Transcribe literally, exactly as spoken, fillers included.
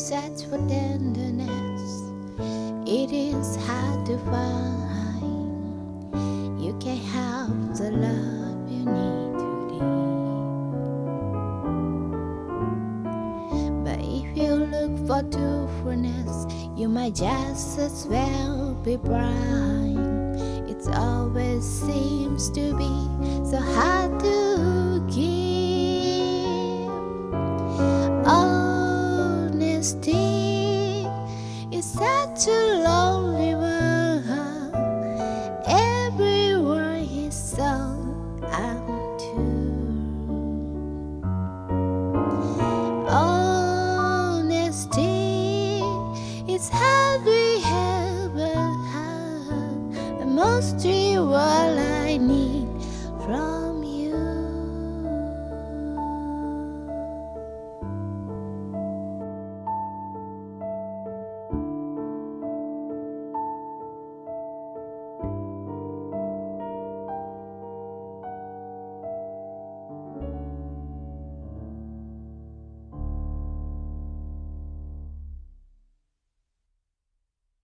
search for tenderness, it is hard to find. You can have the love you need today, but if you look for truthfulness, you might just as well be blind. It always seems to be so hard to give. Honesty is such a lonely world. Everyone is so untrue. Honesty is how we ever had the most real life.